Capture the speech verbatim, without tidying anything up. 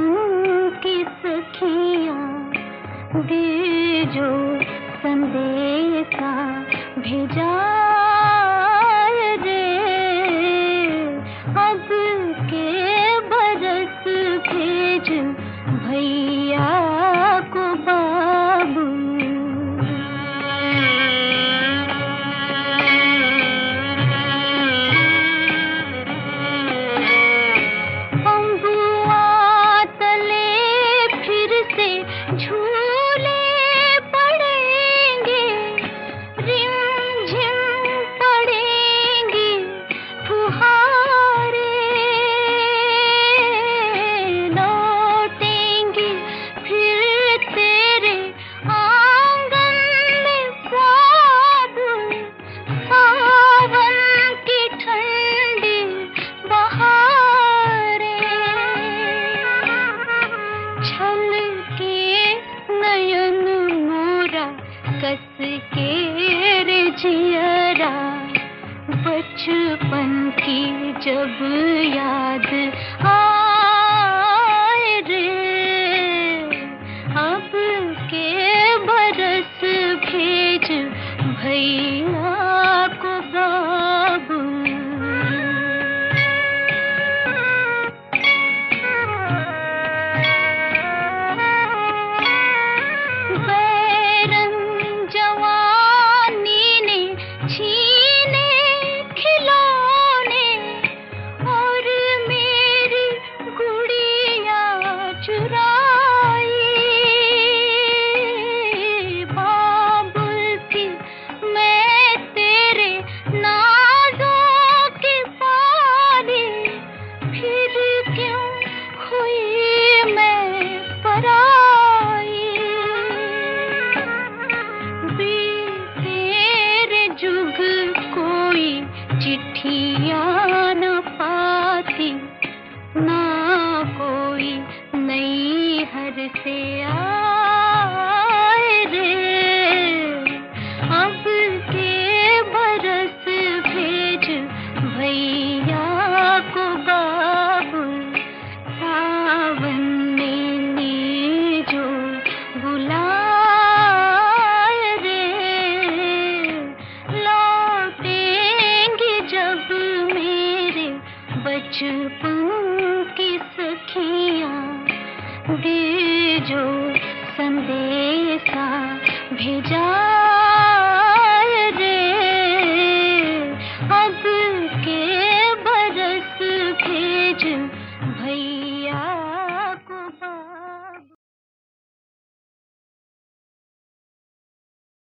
की सखियाँ दे जो संदेशा भेजा रे, अब के बरस भेज भैया को बाबू। कस के रे जियरा बचपन की जब याद आए रे, अब के बरस भेज भैया को बाबू। चिट्ठियाँ न पाती ना कोई नई हर से आए रे, अब के बरस भेज भैया को बाबू। सावन में ने जो बुला बचपन की सखियाँ दे जो संदेशा भेजा।